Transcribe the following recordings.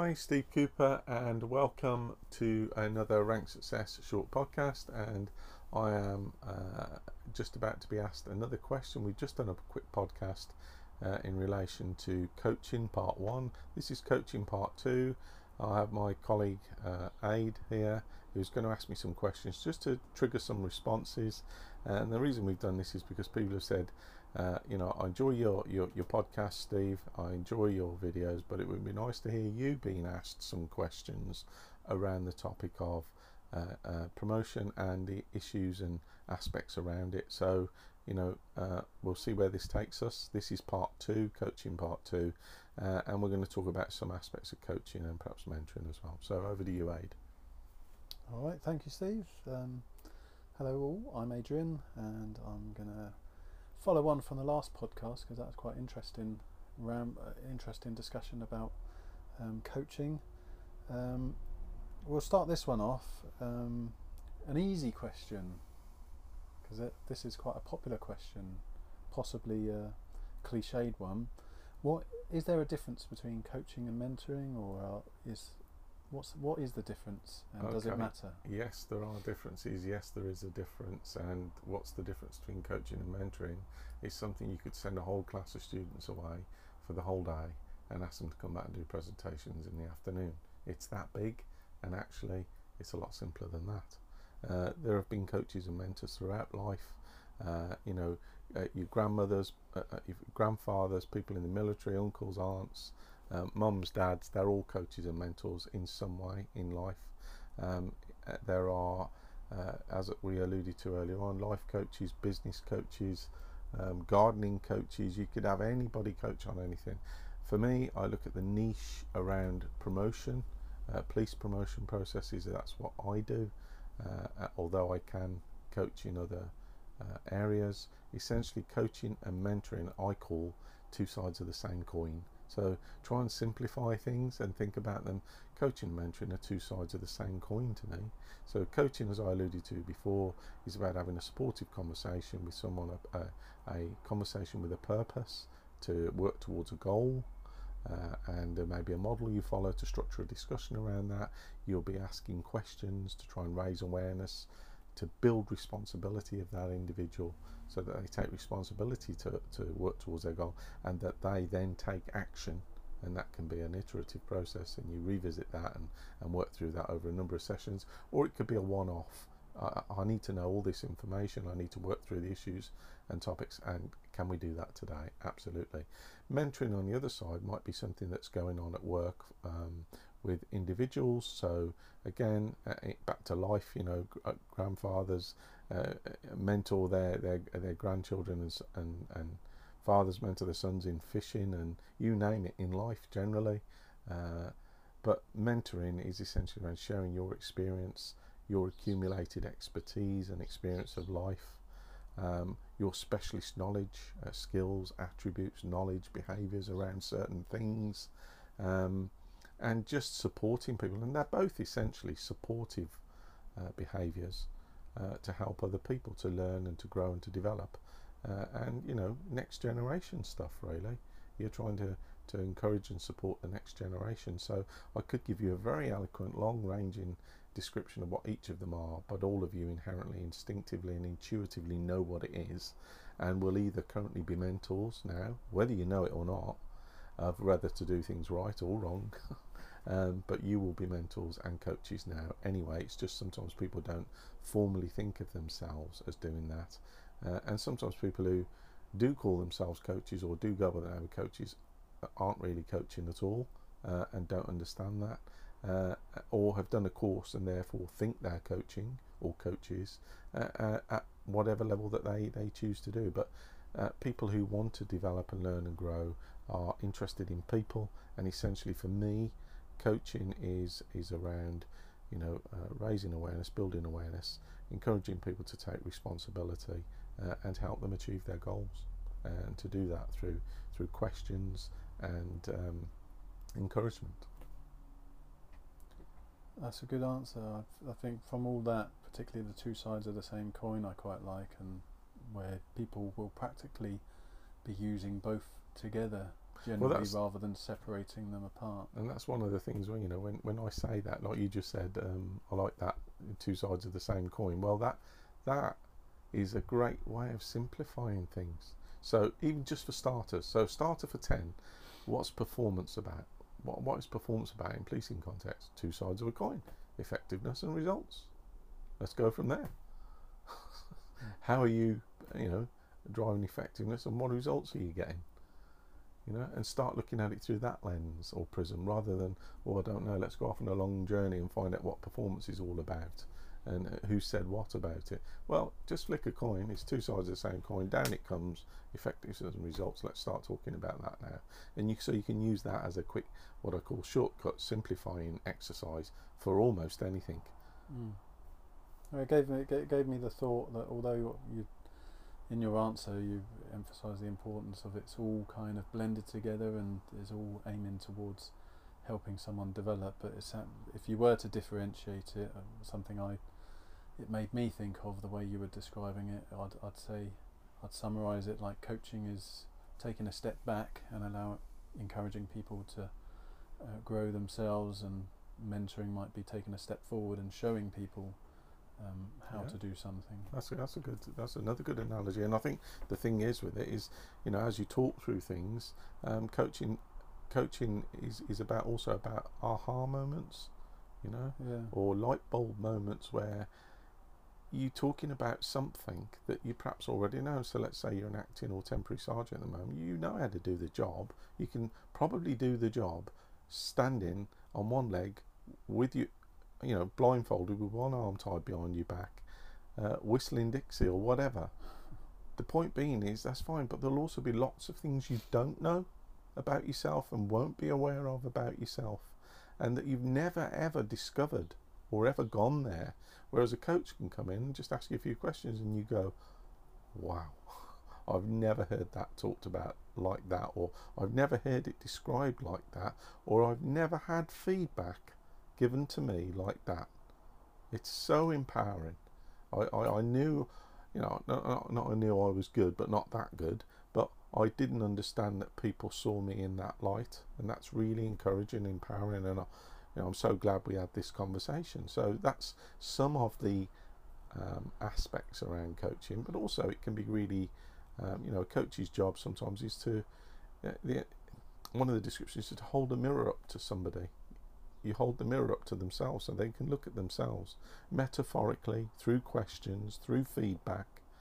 Hi, Steve Cooper, and welcome to another Rank Success short podcast. And I am just about to be asked another question. We've just done a quick podcast in relation to coaching part 1. This is coaching part 2. I have my colleague Aid here who's going to ask me some questions just to trigger some responses. And the reason we've done this is because people have said, I enjoy your podcast, Steve. I enjoy your videos, but it would be nice to hear you being asked some questions around the topic of promotion and the issues and aspects around it. So, we'll see where this takes us. This is part 2, coaching part 2, and we're going to talk about some aspects of coaching and perhaps mentoring as well. So over to you, Aid. All right, thank you, Steve. Hello all, I'm Adrian, and I'm going to follow on from the last podcast because that was quite interesting discussion about coaching. We'll start this one off, an easy question, because this is quite a popular question, possibly a cliched one. Is there a difference between coaching and mentoring, or what is the difference, and does it matter? Yes, there are differences. Yes, there is a difference. And what's the difference between coaching and mentoring is something you could send a whole class of students away for the whole day and ask them to come back and do presentations in the afternoon. It's that big, and actually it's a lot simpler than that. There have been coaches and mentors throughout life. Your grandmothers, your grandfathers, people in the military, uncles, aunts, mums, dads, they're all coaches and mentors in some way in life. There are, as we alluded to earlier on, life coaches, business coaches, gardening coaches. You could have anybody coach on anything. For me, I look at the niche around promotion, police promotion processes. That's what I do, although I can coach in other areas. Essentially, coaching and mentoring I call two sides of the same coin. So try and simplify things and think about them. Coaching and mentoring are two sides of the same coin to me. So coaching, as I alluded to before, is about having a supportive conversation with someone, a conversation with a purpose to work towards a goal, and maybe a model you follow to structure a discussion around that. You'll be asking questions to try and raise awareness, to build responsibility of that individual so that they take responsibility to work towards their goal, and that they then take action. And that can be an iterative process, and you revisit that and work through that over a number of sessions, or it could be a one-off. I need to know all this information, I need to work through the issues and topics, and can we do that today? Absolutely. Mentoring on the other side might be something that's going on at work with individuals. So again, back to life, grandfathers mentor their grandchildren, and fathers mentor their sons in fishing, and you name it, in life generally. But mentoring is essentially around sharing your experience, your accumulated expertise and experience of life, your specialist knowledge, skills, attributes, knowledge, behaviours around certain things, and just supporting people. And they're both essentially supportive behaviours to help other people to learn and to grow and to develop. And next generation stuff, really. You're trying to encourage and support the next generation. So I could give you a very eloquent, long-ranging description of what each of them are, but all of you inherently, instinctively and intuitively know what it is, and will either currently be mentors now, whether you know it or not, of whether to do things right or wrong. But you will be mentors and coaches now anyway. It's just sometimes people don't formally think of themselves as doing that, and sometimes people who do call themselves coaches or do go by the name of coaches aren't really coaching at all, and don't understand that, or have done a course and therefore think they're coaching or coaches at whatever level that they choose to do. But people who want to develop and learn and grow are interested in people, and essentially for me, coaching is around raising awareness, building awareness, encouraging people to take responsibility, and help them achieve their goals, and to do that through questions and encouragement. That's a good answer. I think from all that, particularly the two sides of the same coin, I quite like, and where people will practically be using both together generally, rather than separating them apart. And that's one of the things when, you know, when I say that, like you just said, I like that, two sides of the same coin. Well, that is a great way of simplifying things. So even just for starters, so starter for 10, what's performance about? What is performance about in policing context? Two sides of a coin, effectiveness and results. Let's go from there. How are you, you know, driving effectiveness, and what results are you getting? You know, and start looking at it through that lens or prism, rather than, oh, I don't know, let's go off on a long journey and find out what performance is all about and who said what about it. Well, just flick a coin, it's two sides of the same coin, down it comes, effectiveness and results. Let's start talking about that now. And so you can use that as a quick, what I call shortcut simplifying exercise for almost anything. It gave me the thought that although you, in your answer, you emphasise the importance of it's all kind of blended together and is all aiming towards helping someone develop, but if you were to differentiate it, something it made me think of the way you were describing it, I'd summarise it like coaching is taking a step back and encouraging people to grow themselves, and mentoring might be taking a step forward and showing people how to do something. That's another good analogy. And I think the thing is with it is, you know, as you talk through things, coaching is also about aha moments, you know, or light bulb moments where you're talking about something that you perhaps already know. So let's say you're an acting or temporary sergeant at the moment, you know how to do the job. You can probably do the job standing on one leg with you know, blindfolded with one arm tied behind your back, whistling Dixie or whatever. The point being is that's fine, but there'll also be lots of things you don't know about yourself and won't be aware of about yourself, and that you've never ever discovered or ever gone there. Whereas a coach can come in and just ask you a few questions and you go, wow, I've never heard that talked about like that, or I've never heard it described like that, or I've never had feedback given to me like that. It's so empowering. I knew, you know, not I knew I was good, but not that good, but I didn't understand that people saw me in that light, and that's really encouraging, empowering, and you know, I'm so glad we had this conversation. So that's some of the aspects around coaching, but also it can be really, you know, a coach's job sometimes is to, one of the descriptions is to hold a mirror up to somebody. You hold the mirror up to themselves so they can look at themselves metaphorically, through questions, through feedback,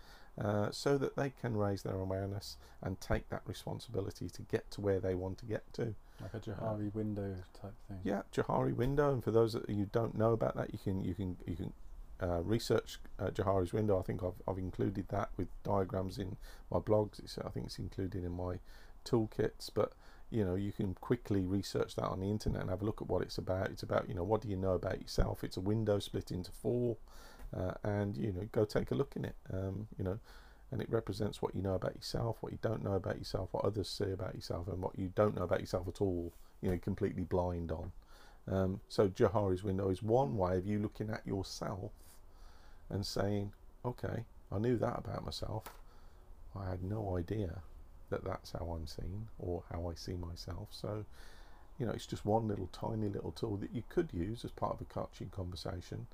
so that they can raise their awareness and take that responsibility to get to where they want to get to. Like a Johari window type thing. Yeah, Johari window. And for those that you don't know about that, you can research Johari's window. I think I've included that with diagrams in my blogs. I think it's included in my toolkits, but you know, you can quickly research that on the internet and have a look at what it's about. It's about, you know, what do you know about yourself? It's a window split into 4, and you know, go take a look in it. You know, and it represents what you know about yourself, what you don't know about yourself, what others say about yourself, and what you don't know about yourself at all. You know, completely blind on. So Johari's window is one way of you looking at yourself and saying, okay, I knew that about myself. I had no idea that that's how I'm seen or how I see myself. So, you know, it's just one little tiny little tool that you could use as part of a coaching conversation,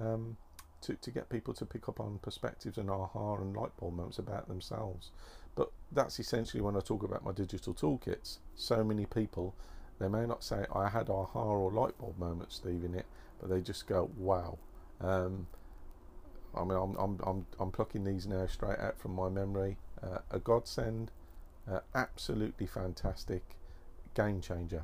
to get people to pick up on perspectives and aha and light bulb moments about themselves. But that's essentially when I talk about my digital toolkits. So many people, they may not say I had aha or light bulb moments, Steve, in it, but they just go, wow. I mean, I'm plucking these now straight out from my memory. A godsend. Absolutely fantastic, game changer.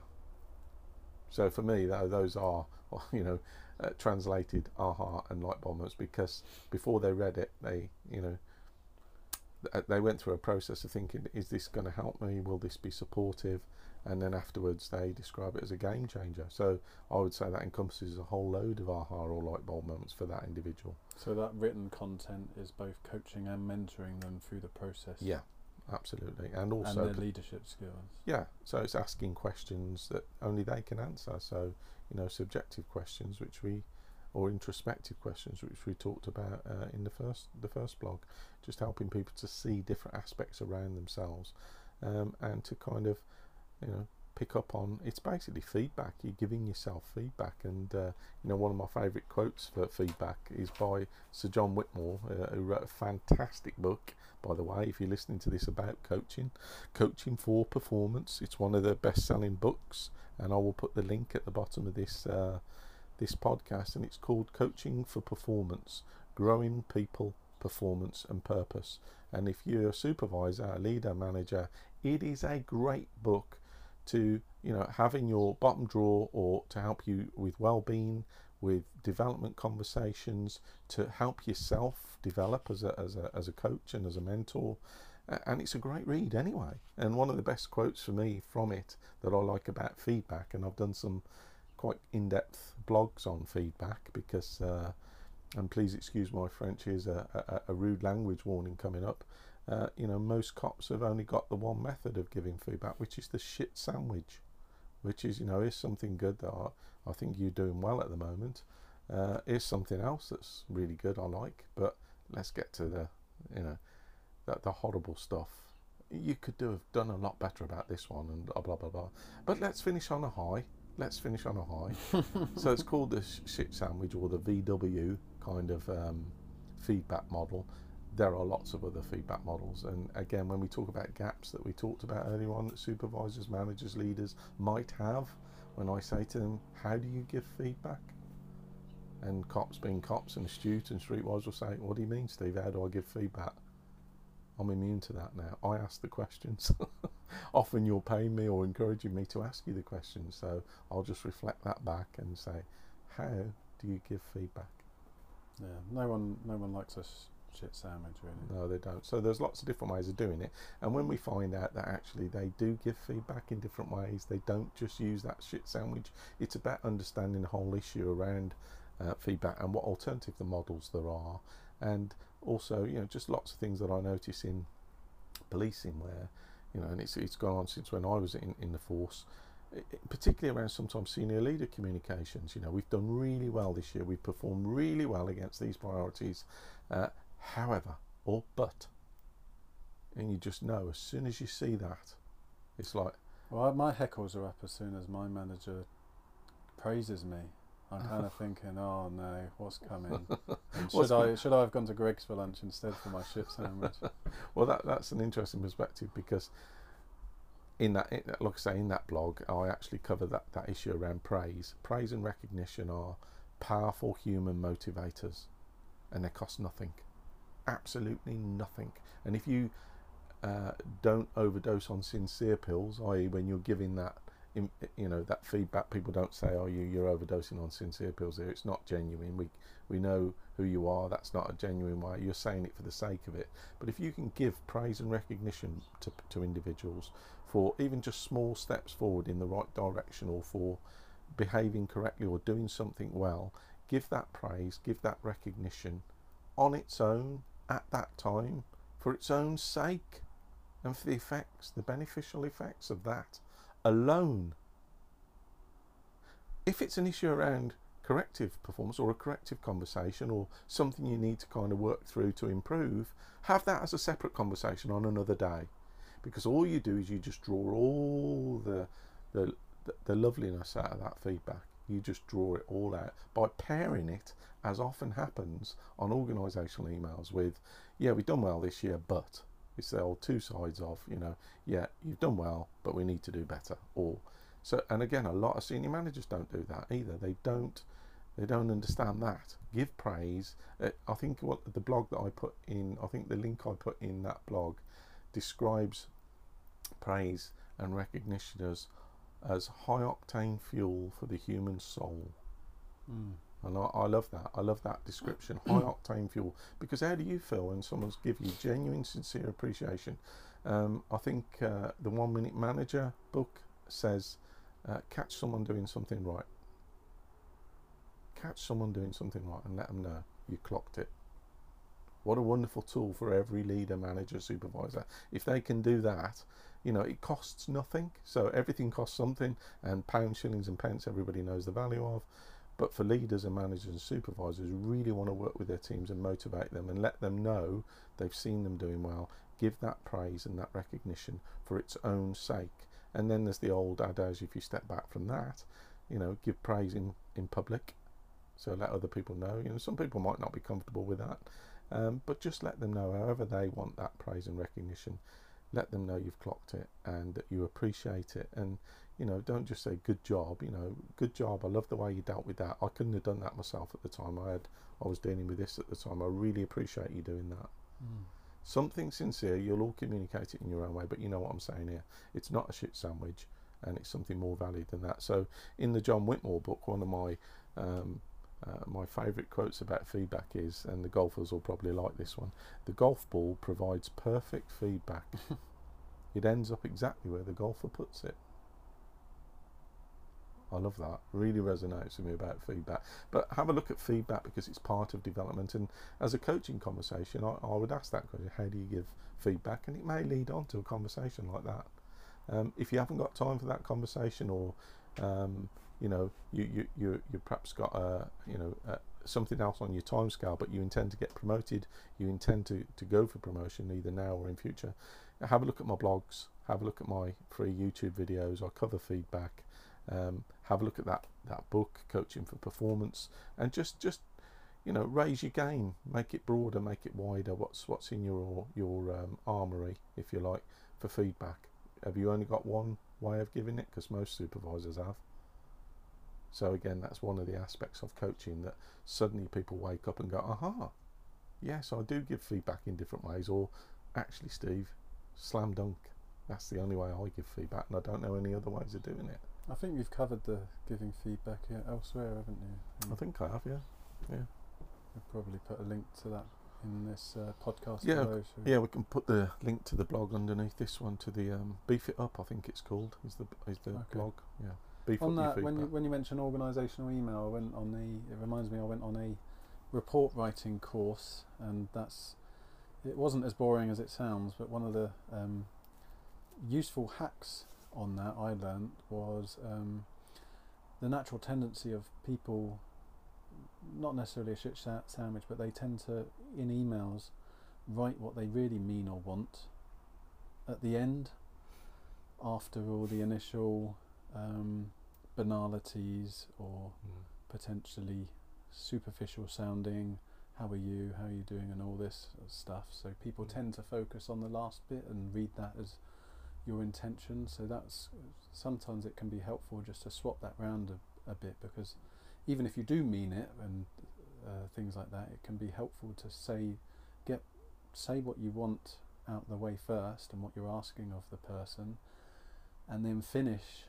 So for me, those are, you know, translated aha and light bulb moments, because before they read it, they, you know, they went through a process of thinking, is this going to help me? Will this be supportive? And then afterwards, they describe it as a game changer. So I would say that encompasses a whole load of aha or light bulb moments for that individual. So that written content is both coaching and mentoring them through the process. Yeah. Absolutely, and also and their leadership skills. Yeah, so it's asking questions that only they can answer. So, you know, subjective questions, or introspective questions, which we talked about in the first blog, just helping people to see different aspects around themselves, and to kind of pick up on. It's basically feedback. You're giving yourself feedback, and one of my favourite quotes for feedback is by Sir John Whitmore, who wrote a fantastic book, by the way, if you're listening to this, about coaching for performance. It's one of the best-selling books, and I will put the link at the bottom of this podcast, and it's called Coaching for Performance: Growing People, Performance and Purpose. And if you're a supervisor, a leader, manager, it is a great book to have in your bottom drawer, or to help you with well-being, with development conversations, to help yourself develop as a coach and as a mentor. And it's a great read anyway. And one of the best quotes for me from it that I like about feedback, and I've done some quite in-depth blogs on feedback, because and please excuse my French, here's a rude language warning coming up. Most cops have only got the one method of giving feedback, which is the shit sandwich, which is, here's something good that I think you're doing well at the moment. Here's something else that's really good I like, but let's get to the horrible stuff. You could have done a lot better about this one, and blah, blah, blah, blah. But let's finish on a high. So it's called the shit sandwich, or the VW kind of feedback model. There are lots of other feedback models, and again, when we talk about gaps that we talked about earlier on, that supervisors, managers, leaders might have, when I say to them, how do you give feedback? And cops, being cops, and astute and streetwise, will say, what do you mean, Steve, how do I give feedback? I'm immune to that now. I ask the questions. Often you're paying me or encouraging me to ask you the questions, so I'll just reflect that back and say, how do you give feedback? Yeah, no one likes us shit sandwich, really. No, they don't. So there's lots of different ways of doing it, and when we find out that actually they do give feedback in different ways, they don't just use that shit sandwich. It's about understanding the whole issue around feedback and what alternative the models there are, and also just lots of things that I notice in policing where and it's gone on since when I was in the force, particularly around sometimes senior leader communications. We've done really well this year, we've performed really well against these priorities, however, or but, and you just know as soon as you see that, it's like, well, my heckles are up as soon as my manager praises me. I'm kind of thinking, oh no, what's coming? And should I have gone to Greggs for lunch instead for my shit sandwich? Well, that's an interesting perspective, because like I say, in that blog, I actually cover that issue around praise. Praise and recognition are powerful human motivators, and they cost nothing, absolutely nothing. And if you don't overdose on sincere pills, i.e. when you're giving that that feedback, people don't say, oh, you're overdosing on sincere pills here, it's not genuine, we know who you are, that's not a genuine way, you're saying it for the sake of it. But if you can give praise and recognition to individuals for even just small steps forward in the right direction, or for behaving correctly or doing something well, give that praise, give that recognition on its own, at that time, for its own sake, and for the effects, the beneficial effects of that alone. If it's an issue around corrective performance, or a corrective conversation, or something you need to kind of work through to improve, have that as a separate conversation on another day, because all you do is you just draw all the loveliness out of that feedback. You just draw it all out by pairing it, as often happens on organisational emails, with, yeah, we've done well this year, but it's the old two sides of, yeah, you've done well, but we need to do better. Or so, and again, a lot of senior managers don't do that either. They don't understand that. Give praise. I think what the blog that I put in, I think the link I put in that blog describes praise and recognition as high octane fuel for the human soul. And I love that. I love that description, high octane fuel. Because how do you feel when someone's give you genuine, sincere appreciation? I think the 1 Minute Manager book says, catch someone doing something right. Catch someone doing something right and let them know you clocked it. What a wonderful tool for every leader, manager, supervisor. If they can do that, it costs nothing. So everything costs something, and pounds, shillings and pence everybody knows the value of. But for leaders and managers and supervisors who really want to work with their teams and motivate them and let them know they've seen them doing well, give that praise and that recognition for its own sake. And then there's the old adage, if you step back from that, you know, give praise in public, so let other people know. You know, some people might not be comfortable with that, but just let them know, however they want that praise and recognition, let them know you've clocked it and that you appreciate it. And you know, don't just say good job. You know, good job, I love the way you dealt with that, I couldn't have done that myself at the time, I was dealing with this at the time, I really appreciate you doing that. Something sincere. You'll all communicate it in your own way, but you know what I'm saying here, it's not a shit sandwich, and it's something more valued than that. So in the John Whitmore book, one of my my favourite quotes about feedback is, and the golfers will probably like this one, the golf ball provides perfect feedback. It ends up exactly where the golfer puts it. I love that. Really resonates with me about feedback. But have a look at feedback, because it's part of development. And as a coaching conversation, I would ask that question: how do you give feedback? And it may lead on to a conversation like that. If you haven't got time for that conversation, or you know, you perhaps got something else on your time scale, but you intend to get promoted, you intend to go for promotion either now or in future, have a look at my blogs, have a look at my free YouTube videos. I cover feedback. Have a look at that book, Coaching for Performance, and just you know, raise your game, make it broader, make it wider. What's in your armory, if you like, for feedback? Have you only got one way of giving it? Because most supervisors have. So again, that's one of the aspects of coaching, that suddenly people wake up and go, aha, yes, I do give feedback in different ways. Or actually, Steve, slam dunk, that's the only way I give feedback, and I don't know any other ways of doing it. I think you've covered the giving feedback elsewhere, haven't you? I think I have, yeah. We'll probably put a link to that in this podcast. Yeah, below, so. yeah, we can put the link to the blog underneath this one, to the Beef It Up, I think it's called, is the Okay. blog. Yeah. Beef On up that, your feedback. when you mention organisational email, it reminds me, I went on a report writing course, and it wasn't as boring as it sounds, but one of the useful hacks on that I learned was the natural tendency of people, not necessarily a shit sandwich, but they tend to, in emails, write what they really mean or want at the end, after all the initial banalities or potentially superficial sounding, how are you doing, and all this stuff. So people tend to focus on the last bit and read that as your intention. So that's, sometimes it can be helpful just to swap that round a bit, because even if you do mean it and things like that, it can be helpful to say what you want out the way first and what you're asking of the person, and then finish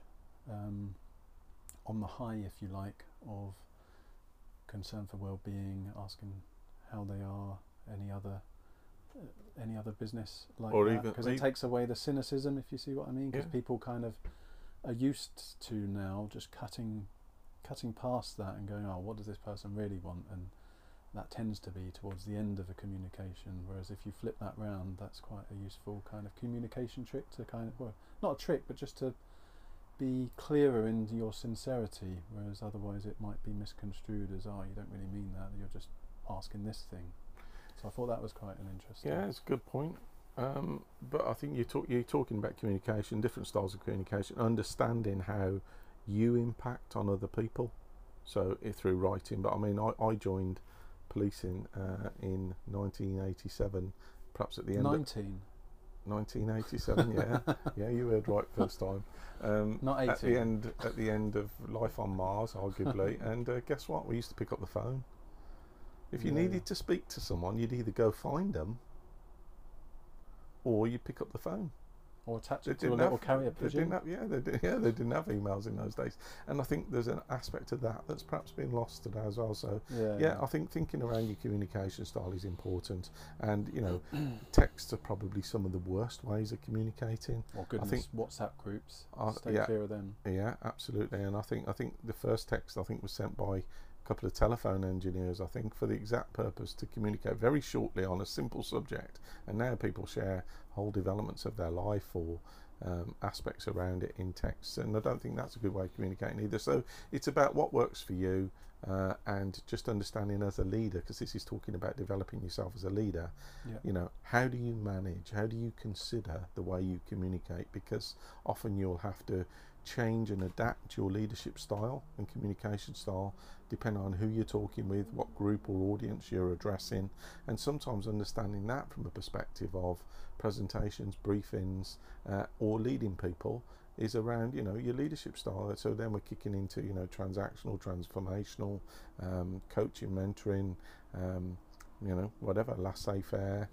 on the high, if you like, of concern for well-being, asking how they are, any other business like or that, even, because it takes away the cynicism, if you see what I mean, because Yeah. people kind of are used to now just cutting past that and going, oh, what does this person really want? And that tends to be towards the end of a communication, whereas if you flip that round, that's quite a useful kind of communication trick to kind of, well, not a trick, but just to be clearer in your sincerity, whereas otherwise it might be misconstrued as, oh, you don't really mean that, you're just asking this thing. So I thought that was quite an interesting. Yeah, it's a good point. But I think you're talking about communication, different styles of communication, understanding how you impact on other people. So through writing, but I mean, I joined policing in 1987, perhaps at the end. 1987, yeah, yeah, you heard right first time. Not 18. At the end of life on Mars, arguably, and guess what? We used to pick up the phone. If you needed to speak to someone, you'd either go find them, or you pick up the phone. Or attach it to a little carrier pigeon. They didn't have emails in those days, and I think there's an aspect of that that's perhaps been lost today as well. So I think thinking around your communication style is important, and you know, texts are probably some of the worst ways of communicating. Or goodness, I think WhatsApp groups. Stay clear of them. Yeah, absolutely. And I think the first text was sent by a couple of telephone engineers, I think, for the exact purpose to communicate very shortly on a simple subject. And now people share whole developments of their life, or aspects around it in text, and I don't think that's a good way of communicating either. So it's about what works for you, and just understanding as a leader, because this is talking about developing yourself as a leader. Yeah. You know, how do you manage, how do you consider the way you communicate, because often you'll have to change and adapt your leadership style and communication style depending on who you're talking with, what group or audience you're addressing, and sometimes understanding that from a perspective of presentations, briefings, or leading people is around, you know, your leadership style. So then we're kicking into, you know, transactional, transformational, coaching, mentoring, you know, whatever, laissez-faire,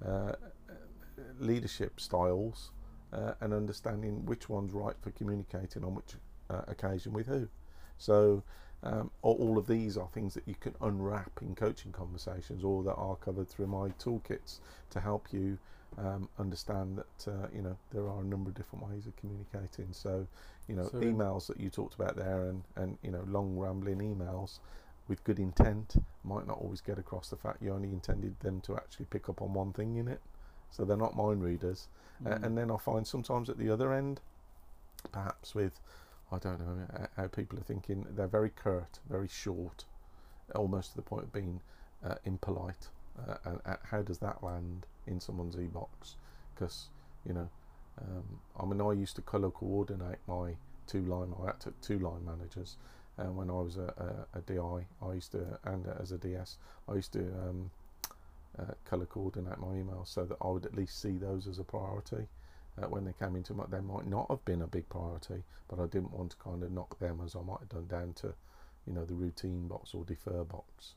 leadership styles, and understanding which one's right for communicating on which occasion with who. So all of these are things that you can unwrap in coaching conversations, or that are covered through my toolkits to help you understand that you know, there are a number of different ways of communicating. So, you know, emails that you talked about there, and you know, long rambling emails with good intent might not always get across the fact you only intended them to actually pick up on one thing in it, so they're not mind readers. And then I find sometimes at the other end, perhaps with, I don't know how people are thinking, they're very curt, very short, almost to the point of being impolite. And how does that land in someone's e-box? Because, you know, I mean, I used to colour coordinate my I had two line managers, and when I was a DI, I used to, and as a DS, I used to colour coordinate my emails so that I would at least see those as a priority. When they came into they might not have been a big priority, but I didn't want to kind of knock them, as I might have done, down to, you know, the routine box or defer box.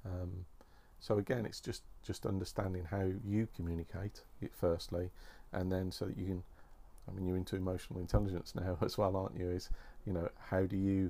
So again, it's just understanding how you communicate it firstly, and then so that you can, I mean, you're into emotional intelligence now as well, aren't you? Is, you know, how do you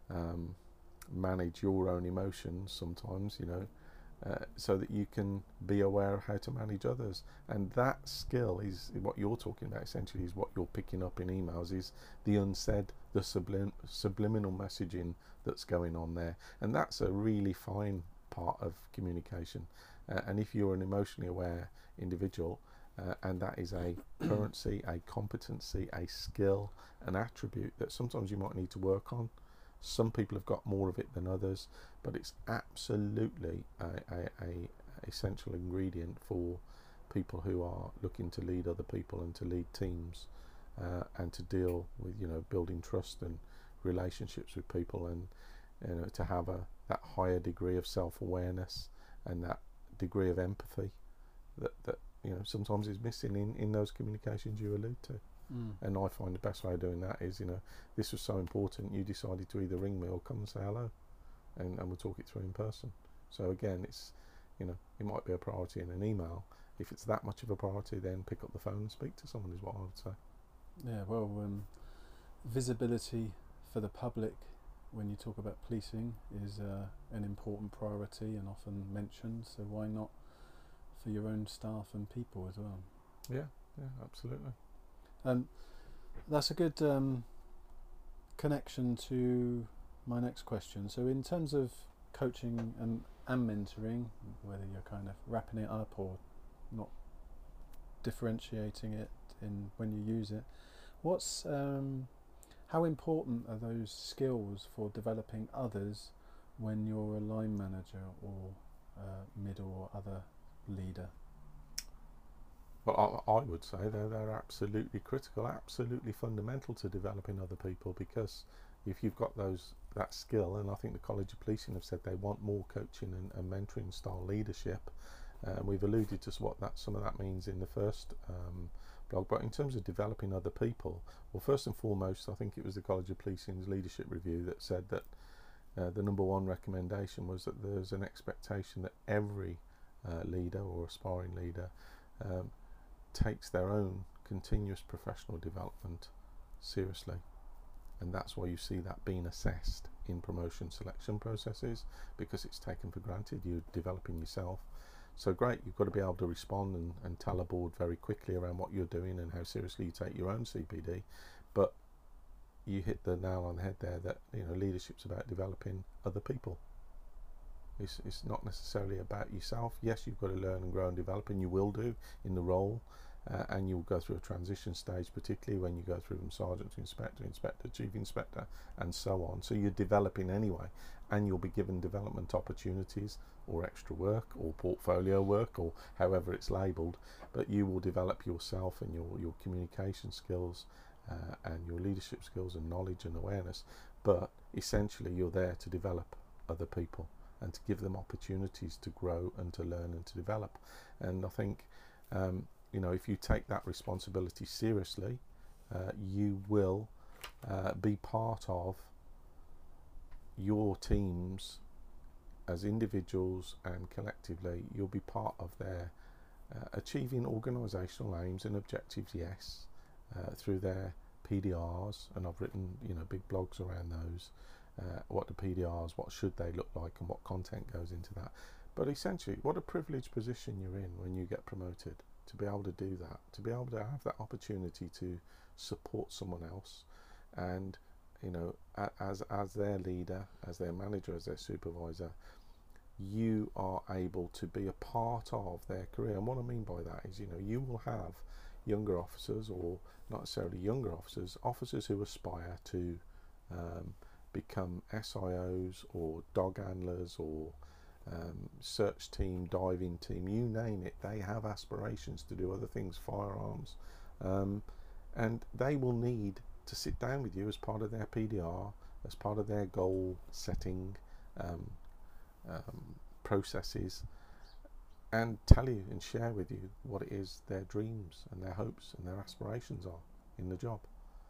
manage your own emotions sometimes, you know, so that you can be aware of how to manage others. And that skill is what you're talking about, essentially, is what you're picking up in emails, is the unsaid, the subliminal messaging that's going on there. And that's a really fine part of communication. And if you're an emotionally aware individual, and that is a currency, a competency, a skill, an attribute that sometimes you might need to work on. Some people have got more of it than others, but it's absolutely a essential ingredient for people who are looking to lead other people and to lead teams, and to deal with, you know, building trust and relationships with people, and, you know, to have that higher degree of self-awareness and that degree of empathy that you know, sometimes is missing in those communications you allude to. And I find the best way of doing that is, you know, this was so important, you decided to either ring me or come and say hello, and we'll talk it through in person. So again, it's, you know, it might be a priority in an email. If it's that much of a priority, then pick up the phone and speak to someone, is what I would say. Yeah, well, visibility for the public when you talk about policing is an important priority and often mentioned, so why not for your own staff and people as well? Yeah, absolutely. That's a good connection to my next question. So in terms of coaching and mentoring, whether you're kind of wrapping it up or not differentiating it in when you use it, what's how important are those skills for developing others when you're a line manager or middle or other leader? Well, I would say they're absolutely critical, absolutely fundamental to developing other people, because if you've got that skill, and I think the College of Policing have said they want more coaching and mentoring style leadership, and we've alluded to what some of that means in the first blog. But in terms of developing other people, well, first and foremost, I think it was the College of Policing's leadership review that said that the number one recommendation was that there's an expectation that every leader or aspiring leader takes their own continuous professional development seriously, and that's why you see that being assessed in promotion selection processes, because it's taken for granted you're developing yourself. So great, you've got to be able to respond and tell a board very quickly around what you're doing and how seriously you take your own CPD, but you hit the nail on the head there that, you know, leadership's about developing other people. It's not necessarily about yourself. Yes, you've got to learn and grow and develop, and you will do in the role, and you'll go through a transition stage, particularly when you go through from sergeant to inspector, inspector, chief inspector, and so on. So you're developing anyway, and you'll be given development opportunities or extra work or portfolio work or however it's labelled, but you will develop yourself and your communication skills and your leadership skills and knowledge and awareness. But essentially you're there to develop other people and to give them opportunities to grow and to learn and to develop. And I think you know, if you take that responsibility seriously, you will be part of your teams as individuals, and collectively you'll be part of their achieving organisational aims and objectives, yes, through their PDRs, and I've written, you know, big blogs around those. What the PDRs, what should they look like, and what content goes into that. But essentially, what a privileged position you're in when you get promoted, to be able to do that, to be able to have that opportunity to support someone else, and you know, as their leader, as their manager, as their supervisor, you are able to be a part of their career. And what I mean by that is, you know, you will have younger officers, or not necessarily younger officers, officers who aspire to become SIOs or dog handlers or search team, diving team, you name it. They have aspirations to do other things, firearms, and they will need to sit down with you as part of their PDR, as part of their goal setting processes, and tell you and share with you what it is their dreams and their hopes and their aspirations are in the job.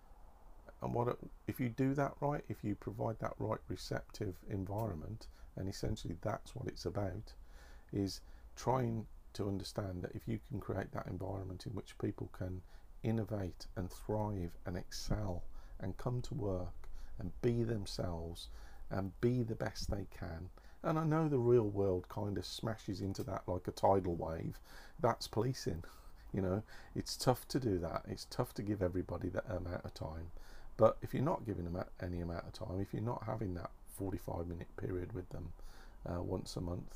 And if you do that right, if you provide that right receptive environment, and essentially that's what it's about, is trying to understand that if you can create that environment in which people can innovate and thrive and excel and come to work and be themselves and be the best they can. And I know the real world kind of smashes into that like a tidal wave. That's policing. You know, it's tough to do that. It's tough to give everybody that amount of time. But if you're not giving them any amount of time, if you're not having that 45-minute period with them once a month,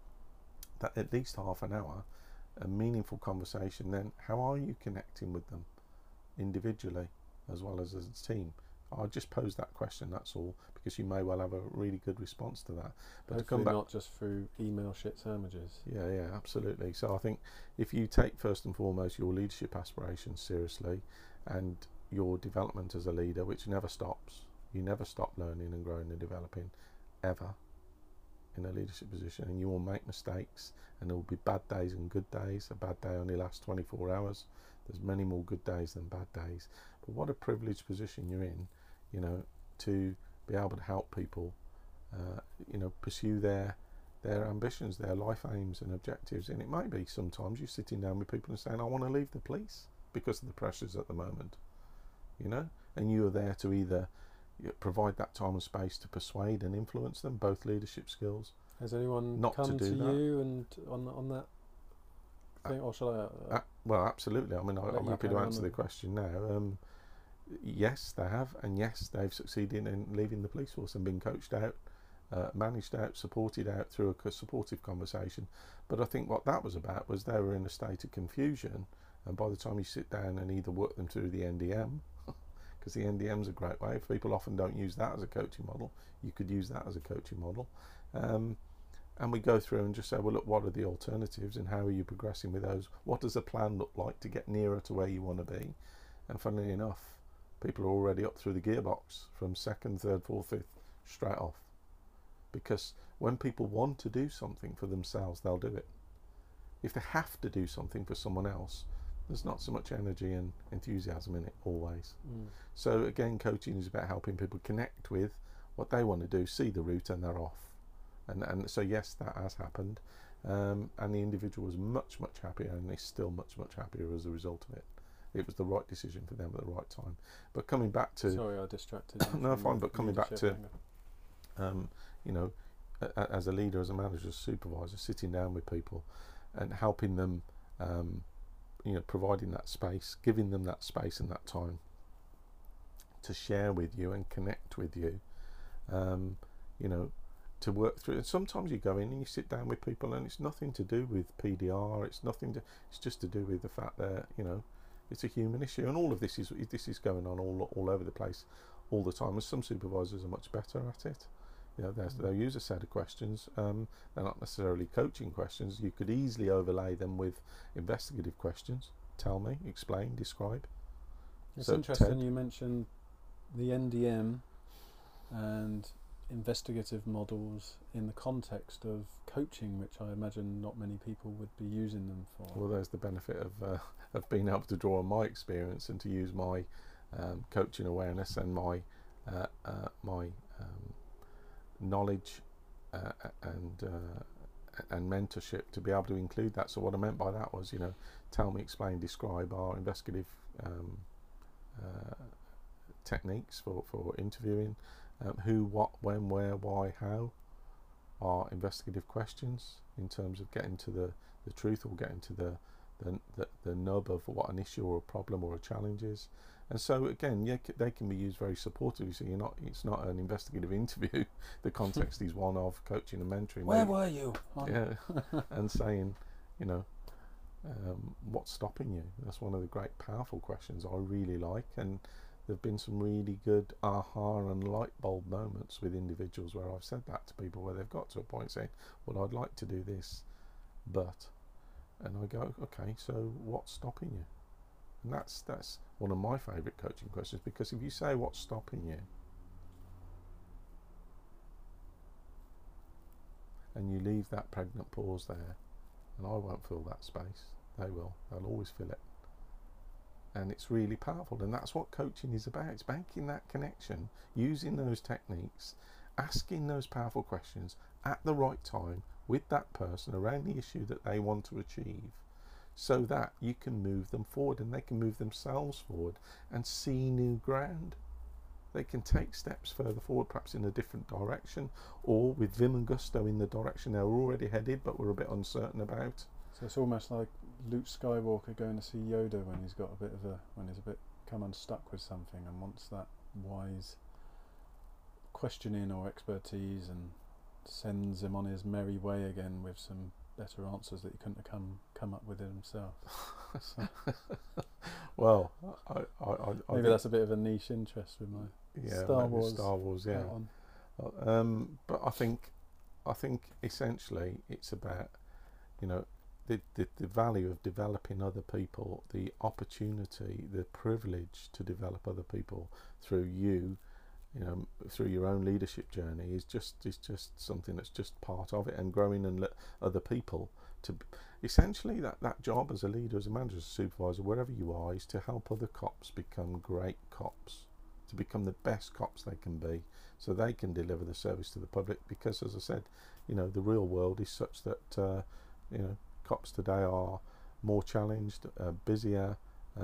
that at least half an hour, a meaningful conversation, then how are you connecting with them individually as well as a team? I'll just pose that question, that's all, because you may well have a really good response to that. But to come back, not just through email shit sandwiches. Yeah, absolutely. So I think if you take first and foremost your leadership aspirations seriously and your development as a leader, which never stops, you never stop learning and growing and developing ever in a leadership position, and you will make mistakes, and there will be bad days and good days. A bad day only lasts 24 hours. There's many more good days than bad days. But what a privileged position you're in, you know, to be able to help people, you know, pursue their ambitions, their life aims and objectives. And it might be sometimes you're sitting down with people and saying, I want to leave the police because of the pressures at the moment, you know, and you are there to either provide that time and space to persuade and influence them, both leadership skills. Has anyone come to you and on that thing, or shall I? Well, absolutely. I mean, I'm happy to answer the question now. Yes, they have, and yes, they've succeeded in leaving the police force and been coached out, managed out, supported out through a supportive conversation. But I think what that was about was they were in a state of confusion, and by the time you sit down and either work them through the NDM, because the NDM is a great way. If people often don't use that as a coaching model, you could use that as a coaching model. And we go through and just say, well, look, what are the alternatives and how are you progressing with those? What does a plan look like to get nearer to where you want to be? And funnily enough, people are already up through the gearbox from second, third, fourth, fifth, straight off. Because when people want to do something for themselves, they'll do it. If they have to do something for someone else, there's not so much energy and enthusiasm in it always. So again, coaching is about helping people connect with what they want to do, see the route, and they're off. And so yes, that has happened, and the individual was much happier, and is still much happier as a result of it. It was the right decision for them at the right time. But coming back to, sorry, I distracted you. No, fine. But coming back to, you know, as a leader, as a manager, as a supervisor, sitting down with people and helping them, you know, providing that space, giving them that space and that time to share with you and connect with you, you know, to work through. And sometimes you go in and you sit down with people, and it's nothing to do with PDR. It's just to do with the fact that, you know, it's a human issue, and all of this is going on all over the place, all the time. And some supervisors are much better at it. You know, they'll use a set of questions. They're not necessarily coaching questions. You could easily overlay them with investigative questions. Tell me, explain, describe. It's So, interesting Ted? you mentioned the NDM and investigative models in the context of coaching, which I imagine not many people would be using them for. Well, there's the benefit of being able to draw on my experience and to use my coaching awareness and my knowledge and mentorship to be able to include that. So what I meant by that was, you know, tell me, explain, describe our investigative techniques for interviewing. Who, what, when, where, why, how are investigative questions in terms of getting to the truth, or getting to the nub of what an issue or a problem or a challenge is. And so again, yeah, they can be used very supportively. So it's not an investigative interview. The context is one of coaching and mentoring. Where were you? Yeah, and saying, you know, what's stopping you? That's one of the great powerful questions I really like. And there have been some really good aha and light bulb moments with individuals where I've said that to people, where they've got to a point saying, well, I'd like to do this, but, and I go, okay, so what's stopping you? And that's one of my favourite coaching questions, because if you say what's stopping you, and you leave that pregnant pause there, and I won't fill that space, they will, they'll always fill it. And it's really powerful, and that's what coaching is about. It's making that connection, using those techniques, asking those powerful questions at the right time with that person around the issue that they want to achieve, so that you can move them forward, and they can move themselves forward and see new ground. They can take steps further forward, perhaps in a different direction, or with vim and gusto in the direction they're already headed but we're a bit uncertain about. So it's almost like Luke Skywalker going to see Yoda when he's a bit come unstuck with something and wants that wise questioning or expertise, and sends him on his merry way again with some better answers that he couldn't have come up with it himself. So Well, maybe that's a bit of a niche interest with my Star Wars, yeah. But I think essentially it's about, you know, the value of developing other people, the opportunity, the privilege to develop other people through you know, through your own leadership journey is just something that's just part of it, and growing and let other people to essentially that job as a leader, as a manager, as a supervisor, wherever you are, is to help other cops become great cops, to become the best cops they can be, so they can deliver the service to the public. Because, as I said, you know, the real world is such that you know, cops today are more challenged, busier,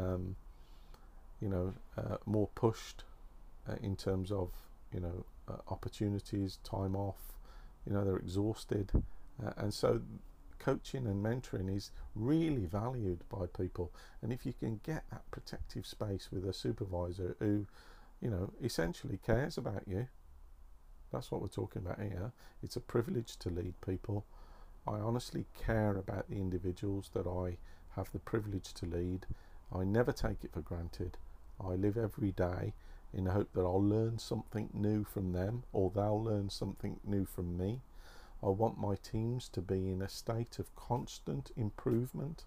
you know, more pushed in terms of, you know, opportunities, time off. You know, they're exhausted, and so coaching and mentoring is really valued by people. And if you can get that protective space with a supervisor who, you know, essentially cares about you, that's what we're talking about here. It's a privilege to lead people. I honestly care about the individuals that I have the privilege to lead. I never take it for granted. I live every day in the hope that I'll learn something new from them, or they'll learn something new from me. I want my teams to be in a state of constant improvement.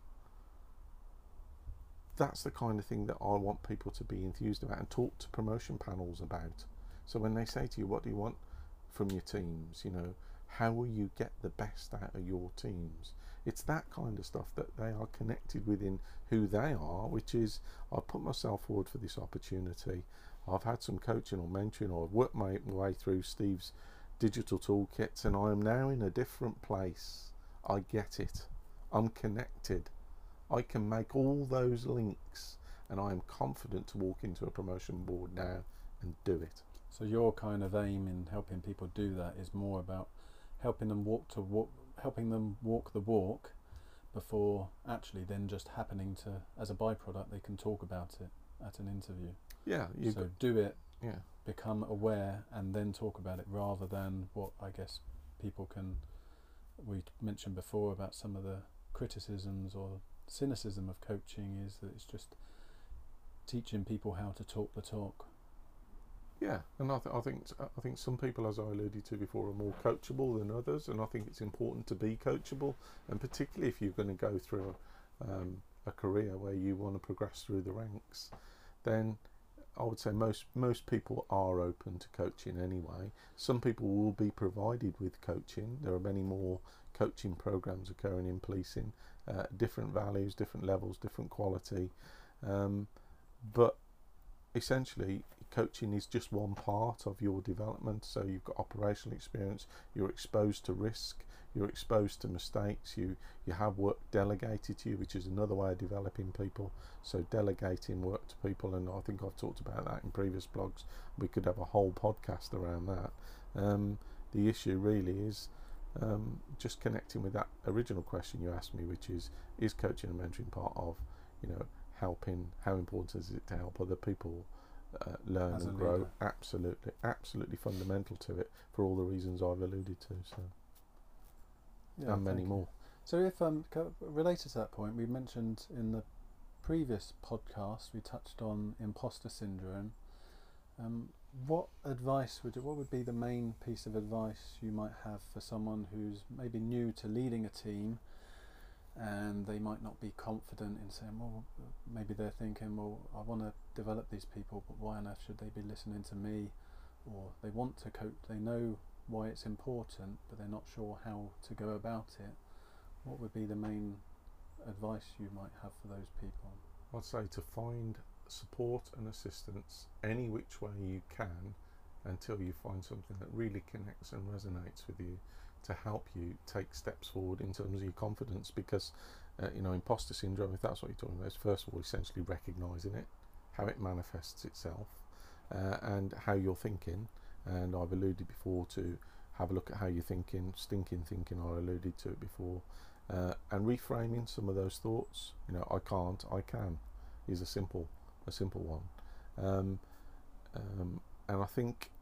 That's the kind of thing that I want people to be enthused about and talk to promotion panels about. So when they say to you, what do you want from your teams? You know, how will you get the best out of your teams? It's that kind of stuff that they are connected within who they are, which is, I put myself forward for this opportunity. I've had some coaching or mentoring, or I've worked my way through Steve's digital toolkits, and I am now in a different place. I get it. I'm connected. I can make all those links, and I am confident to walk into a promotion board now and do it. So your kind of aim in helping people do that is more about helping them walk the walk before actually then just happening to, as a byproduct, they can talk about it at an interview. Yeah. So do it, yeah. become aware, and then talk about it, rather than what I guess people can, we mentioned before about some of the criticisms or cynicism of coaching is that it's just teaching people how to talk the talk. Yeah, and I think some people, as I alluded to before, are more coachable than others, and I think it's important to be coachable, and particularly if you're going to go through a career where you want to progress through the ranks, then I would say most people are open to coaching anyway. Some people will be provided with coaching. There are many more coaching programs occurring in policing, different values, different levels, different quality, but essentially coaching is just one part of your development. So you've got operational experience, you're exposed to risk, you're exposed to mistakes, you have work delegated to you, which is another way of developing people. So delegating work to people, and I think I've talked about that in previous blogs. We could have a whole podcast around that. The issue really is just connecting with that original question you asked me, which is coaching and mentoring part of, helping? How important is it to help other people learn and grow? Leader. Absolutely fundamental to it, for all the reasons I've alluded to. So, yeah, and many more. So if related to that point, we mentioned in the previous podcast, we touched on imposter syndrome. What would be the main piece of advice you might have for someone who's maybe new to leading a team, and they might not be confident in saying, well, maybe they're thinking, well, I want to develop these people, but why on earth should they be listening to me? Or they want to coach, they know why it's important, but they're not sure how to go about it. What would be the main advice you might have for those people? I'd say to find support and assistance any which way you can until you find something that really connects and resonates with you, to help you take steps forward in terms of your confidence. Because imposter syndrome, if that's what you're talking about, is first of all essentially recognizing it, how it manifests itself, and how you're thinking. And I've alluded before to have a look at how you're thinking. Stinking thinking, I alluded to it before, and reframing some of those thoughts. I can't, I can, is a simple one. And I think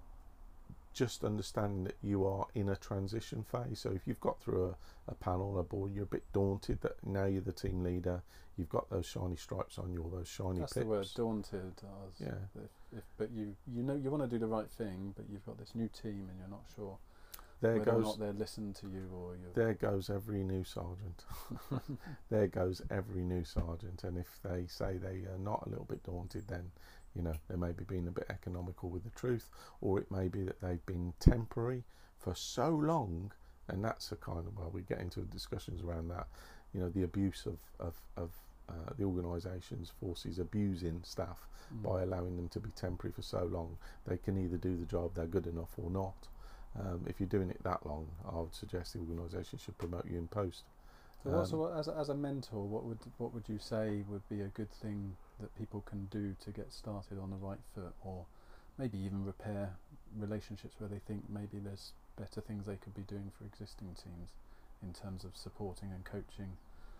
just understanding that you are in a transition phase. So if you've got through a panel, a board, you're a bit daunted that now you're the team leader, you've got those shiny stripes on you, or those shiny That's pips. the word, daunted. Yeah. But you want to do the right thing, but you've got this new team and you're not sure There whether goes, or not they'll listen to you, or you. There goes every new sergeant. There goes every new sergeant. And if they say they are not a little bit daunted, then they may be being a bit economical with the truth, or it may be that they've been temporary for so long, and that's a kind of, well, we get into discussions around that, the abuse of the organisation's forces abusing staff by allowing them to be temporary for so long. They can either do the job, they're good enough, or not. If you're doing it that long, I would suggest the organisation should promote you in post. So as a mentor, what would you say would be a good thing that people can do to get started on the right foot, or maybe even repair relationships where they think maybe there's better things they could be doing for existing teams in terms of supporting and coaching,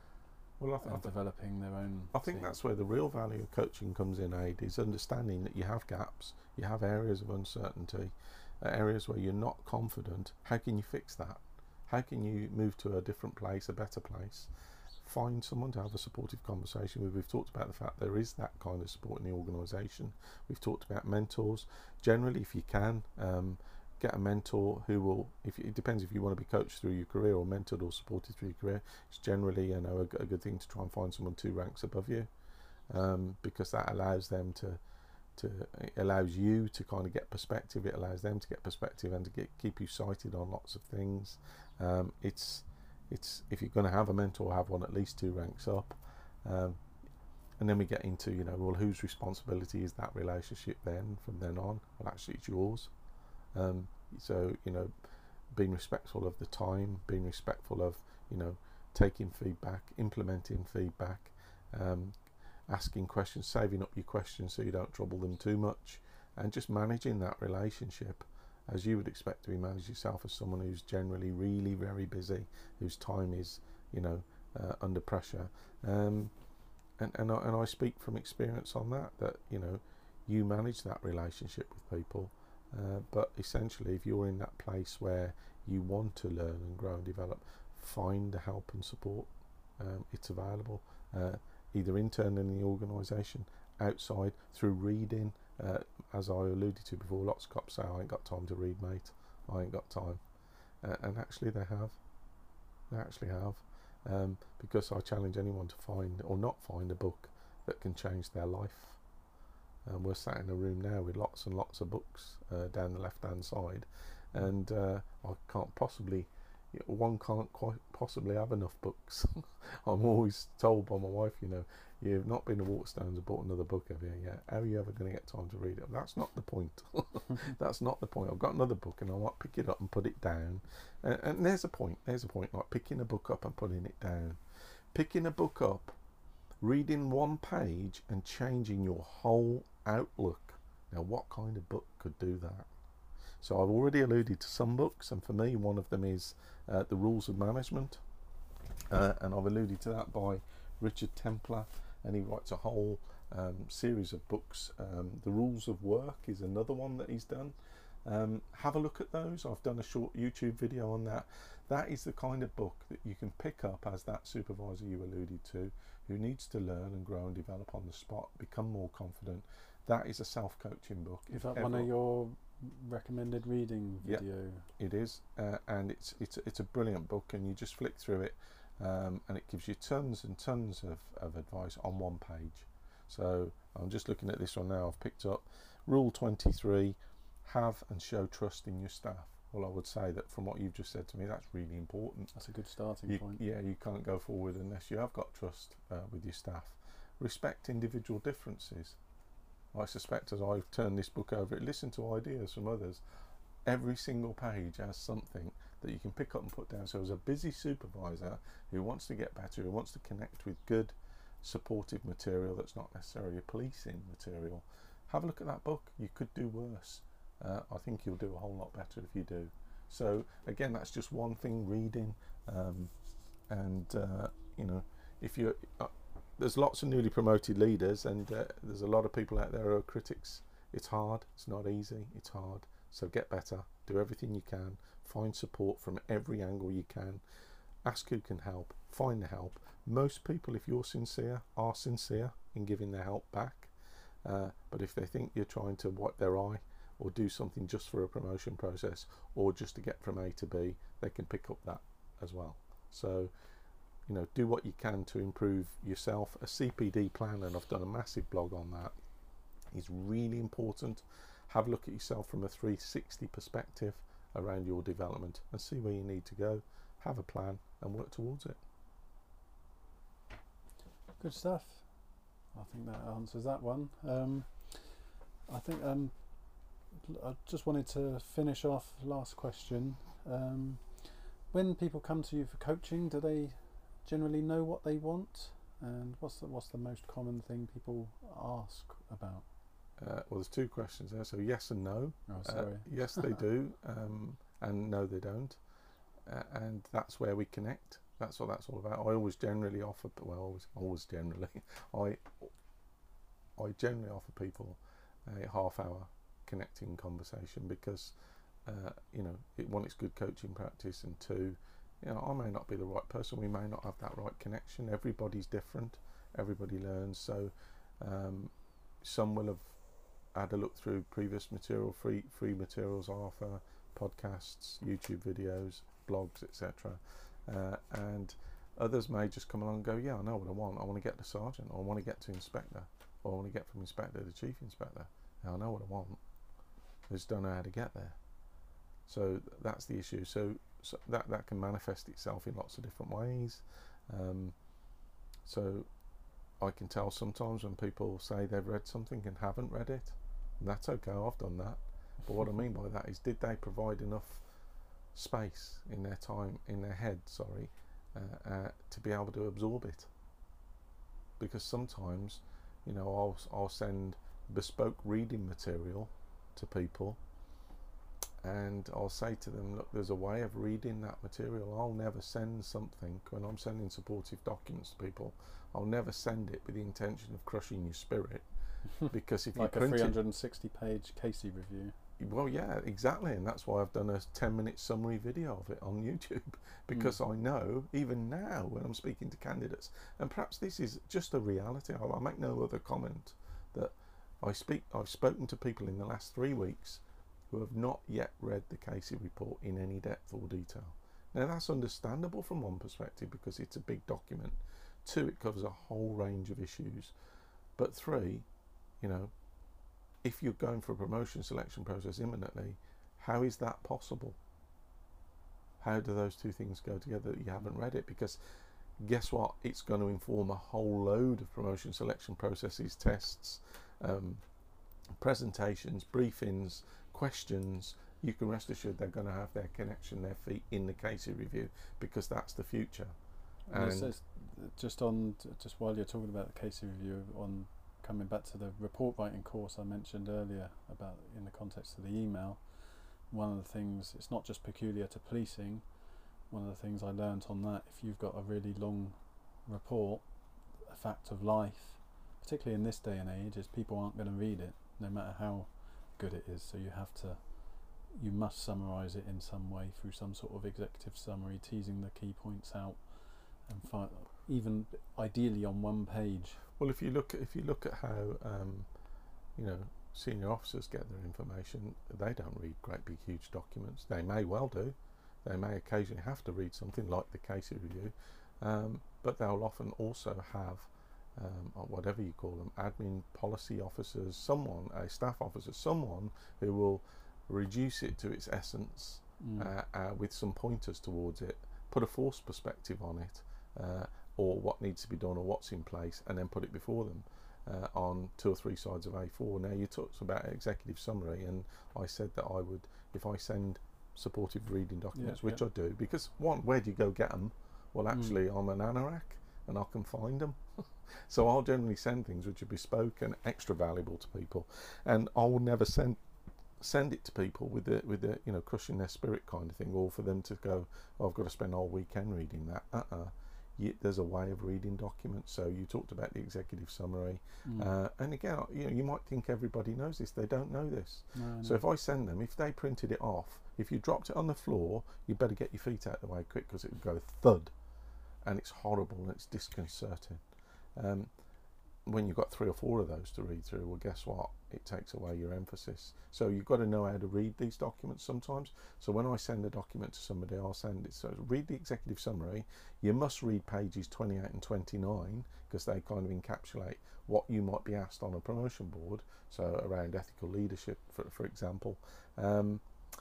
and developing their own I think team? that's where the real value of coaching comes in, Aid, is understanding that you have gaps, you have areas of uncertainty, areas where you're not confident. How can you fix that? How can you move to a different place, a better place? Find someone to have a supportive conversation with. We've talked about the fact there is that kind of support in the organisation. We've talked about mentors. Generally, if you can, get a mentor who will, it depends if you want to be coached through your career or mentored or supported through your career. It's generally a good thing to try and find someone 2 ranks above you, because that allows them it allows you to kind of get perspective, it allows them to get perspective, and to keep you sighted on lots of things. It's if you're going to have a mentor, have one at least 2 ranks up, and then we get into well, whose responsibility is that relationship then from then on? Well, actually it's yours. So being respectful of the time, being respectful of taking feedback, implementing feedback, asking questions, saving up your questions so you don't trouble them too much, and just managing that relationship as you would expect to be managed yourself, as someone who's generally really very busy, whose time is under pressure, and I speak from experience on that you manage that relationship with people But essentially, if you're in that place where you want to learn and grow and develop, find the help and support. It's available either internally in the organisation, outside, through reading. As I alluded to before, lots of cops say, I ain't got time to read, mate. I ain't got time. And actually they have. They actually have. Because I challenge anyone to find or not find a book that can change their life. We're sat in a room now with lots and lots of books down the left-hand side, and one can't quite possibly have enough books. I'm always told by my wife, you've not been to Waterstones and bought another book, have you? Yeah. How are you ever going to get time to read it? That's not the point. That's not the point. I've got another book and I might pick it up and put it down. And there's a point. Like picking a book up and putting it down. Picking a book up, reading one page and changing your whole outlook. Now, what kind of book could do that? So I've already alluded to some books, and for me, one of them is The Rules of Management. And I've alluded to that by Richard Templar, and he writes a whole series of books. The Rules of Work is another one that he's done. Have a look at those. I've done a short YouTube video on that. That is the kind of book that you can pick up as that supervisor you alluded to, who needs to learn and grow and develop on the spot, become more confident. That is a self-coaching book. Is that one of your recommended reading video? Yeah, it is, and it's a brilliant book, and you just flick through it, and it gives you tons and tons of advice on one page. So I'm just looking at this one now. I've picked up Rule 23, have and show trust in your staff. Well, I would say that from what you've just said to me, that's really important. That's a good starting point. Yeah, you can't go forward unless you have got trust with your staff. Respect individual differences. I suspect as I've turned this book over, listen to ideas from others. Every single page has something that you can pick up and put down. So as a busy supervisor who wants to get better, who wants to connect with good, supportive material that's not necessarily a policing material, have a look at that book. You could do worse. I think you'll do a whole lot better if you do. So again, that's just one thing, reading. If you're... there's lots of newly promoted leaders, and there's a lot of people out there who are critics. It's hard, it's not easy, it's hard. So get better, do everything you can, find support from every angle you can, ask who can help, find the help. Most people, if you're sincere, are sincere in giving their help back. But if they think you're trying to wipe their eye or do something just for a promotion process or just to get from A to B, they can pick up that as well. So do what you can to improve yourself. A CPD plan, and I've done a massive blog on that, is really important. Have a look at yourself from a 360 perspective around your development and see where you need to go. Have a plan and work towards it. Good stuff. I think that answers that one. I think I just wanted to finish off, last question. When people come to you for coaching, do they generally know what they want, and what's the most common thing people ask about? Well, there's two questions there, so yes and no. Oh, sorry. Yes, they do, and no, they don't, and that's where we connect. That's what that's all about. I always generally offer, always generally, I generally offer people a half-hour connecting conversation because, one, it's good coaching practice, and two, I may not be the right person. We may not have that right connection. Everybody's different. Everybody learns. So some will have had a look through previous material, free materials I offer, podcasts, YouTube videos, blogs, etc. And others may just come along and go, yeah, I know what I want. I want to get to sergeant, or I want to get to inspector, or I want to get from inspector to chief inspector. Now, I know what I want. I just don't know how to get there. So that's the issue. So that can manifest itself in lots of different ways. So I can tell sometimes when people say they've read something and haven't read it. And that's okay, I've done that. But what I mean by that is, did they provide enough space in their time, in their head, to be able to absorb it? Because sometimes, I'll send bespoke reading material to people, and I'll say to them, look, there's a way of reading that material. I'll never send something, when I'm sending supportive documents to people, I'll never send it with the intention of crushing your spirit. Because if like you a print 360 page Casey review. Well, yeah, exactly, and that's why I've done a 10-minute summary video of it on YouTube, because I know even now when I'm speaking to candidates, and perhaps this is just a reality, I'll make no other comment, that I've spoken to people in the last 3 weeks who have not yet read the Casey report in any depth or detail. Now that's understandable from one perspective because it's a big document. 2, it covers a whole range of issues. But 3, you know, if you're going for a promotion selection process imminently, how is that possible? How do those two things go together that you haven't read it? Because guess what? It's going to inform a whole load of promotion selection processes, tests, presentations, briefings, questions. You can rest assured they're going to have their connection, their feet in the Casey review, because that's the future. And just while you're talking about the Casey review, on coming back to the report writing course I mentioned earlier about in the context of the email, one of the things, it's not just peculiar to policing, one of the things I learnt on that, if you've got a really long report, a fact of life, particularly in this day and age, is people aren't going to read it, no matter how good it is. So you must summarise it in some way through some sort of executive summary, teasing the key points out, and even ideally on one page. Well, if you look at how senior officers get their information, they don't read great big huge documents. They may well do. They may occasionally have to read something like the Casey review, but they'll often also have whatever you call them, admin policy officers, a staff officer, someone who will reduce it to its essence with some pointers towards it, put a force perspective on it, or what needs to be done or what's in place, and then put it before them on 2 or 3 sides of A4. Now, you talked about executive summary, and I said that I would, if I send supportive reading documents, which I do, because one, where do you go get them? Well, actually, I'm an anorak and I can find them. So I'll generally send things which are bespoke and extra valuable to people, and I will never send it to people with the crushing their spirit kind of thing, or for them to go, oh, I've got to spend all weekend reading that. There's a way of reading documents. So you talked about the executive summary, and again, you might think everybody knows this. They don't know this. No. So if I send them, if they printed it off, if you dropped it on the floor, you better get your feet out of the way quick, because it would go thud, and it's horrible and it's disconcerting. When you've got 3 or 4 of those to read through, well, guess what? It takes away your emphasis. So you've got to know how to read these documents sometimes. So when I send a document to somebody, I'll send it. So read the executive summary. You must read pages 28 and 29, because they kind of encapsulate what you might be asked on a promotion board. So around ethical leadership, for example, and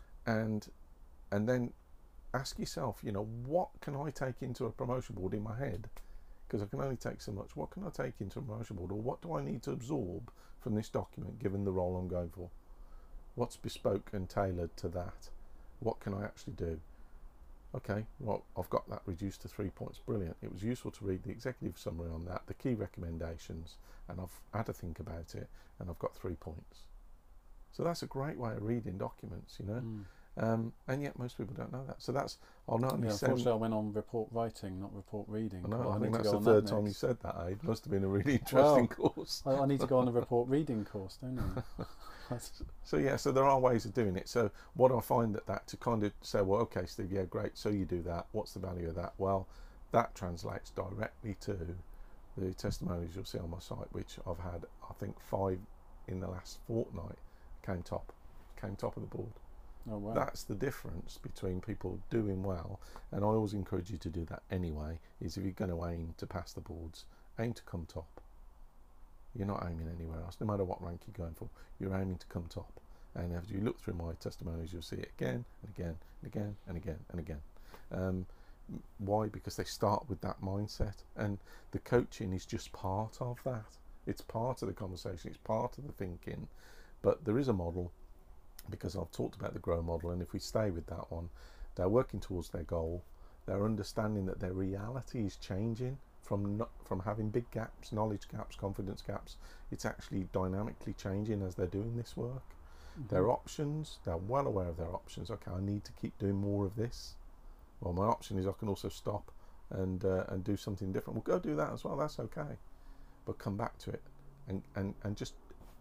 then ask yourself, what can I take into a promotion board in my head? Because I can only take so much. What can I take into a promotion board, or what do I need to absorb from this document given the role I'm going for? What's bespoke and tailored to that? What can I actually do? Okay, well, I've got that reduced to 3 points. Brilliant. It was useful to read the executive summary on that, the key recommendations, and I've had to think about it, and I've got 3 points. So that's a great way of reading documents, and yet most people don't know that. So that's, I'll not only send... Unfortunately, I went on report writing, not report reading. I think that's the 3rd time you said that, Aid. Must have been a really interesting course. I need to go on a report reading course, don't I? So there are ways of doing it. So what I find that to kind of say, well, okay, Steve, yeah, great, so you do that. What's the value of that? Well, that translates directly to the testimonies you'll see on my site, which I've had, I think, 5 in the last fortnight, came top of the board. Oh, wow. That's the difference between people doing well, and I always encourage you to do that anyway, is if you're going to aim to pass the boards, aim to come top. You're not aiming anywhere else. No matter what rank you're going for, you're aiming to come top. And as you look through my testimonies, you'll see it again and again and again and again and again. Why? Because they start with that mindset, and the coaching is just part of that. It's part of the conversation, it's part of the thinking, but there is a model, because I've talked about the GROW model, and if we stay with that one, they're working towards their goal. They're understanding that their reality is changing from having big gaps, knowledge gaps, confidence gaps. It's actually dynamically changing as they're doing this work. Their options, they're well aware of their options. Okay, I need to keep doing more of this. Well, my option is I can also stop and do something different. We'll go do that as well, that's okay. But come back to it and just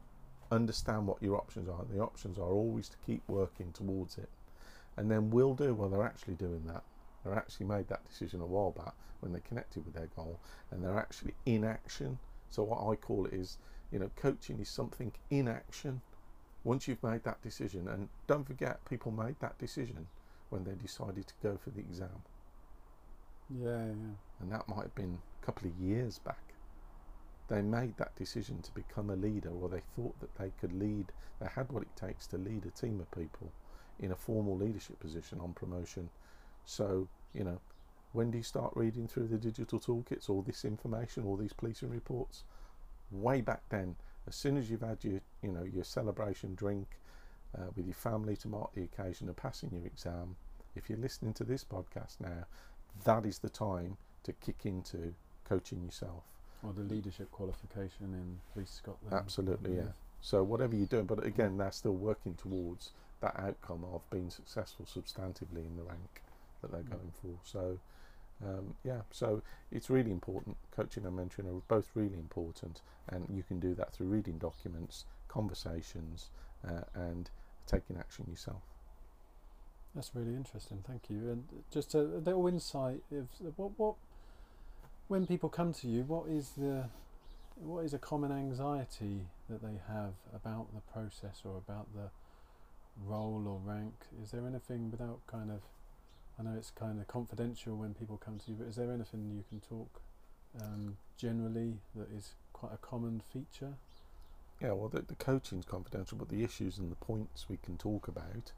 understand what your options are. The options are always to keep working towards it, and then will do. Well, they're actually doing that. They're actually made that decision a while back when they connected with their goal, and they're actually in action. So what I call it is, coaching is something in action. Once you've made that decision, and don't forget, people made that decision when they decided to go for the exam. Yeah. And that might have been a couple of years back. They made that decision to become a leader, or they thought that they could lead. They had what it takes to lead a team of people in a formal leadership position on promotion. So, when do you start reading through the digital toolkits, all this information, all these policing reports? Way back then. As soon as you've had your celebration drink with your family to mark the occasion of passing your exam, if you're listening to this podcast now, that is the time to kick into coaching yourself. Or the leadership qualification in Police Scotland. Absolutely, yeah. So whatever you're doing, but again, they're still working towards that outcome of being successful substantively in the rank that they're going for. So so it's really important. Coaching and mentoring are both really important, and you can do that through reading documents, conversations, and taking action yourself. That's really interesting, thank you. And just a little insight of what when people come to you, what is a common anxiety that they have about the process or about the role or rank? Is there anything, without I know it's kind of confidential when people come to you, but is there anything you can talk generally that is quite a common feature? Yeah, well, the coaching's confidential, but the issues and the points we can talk about.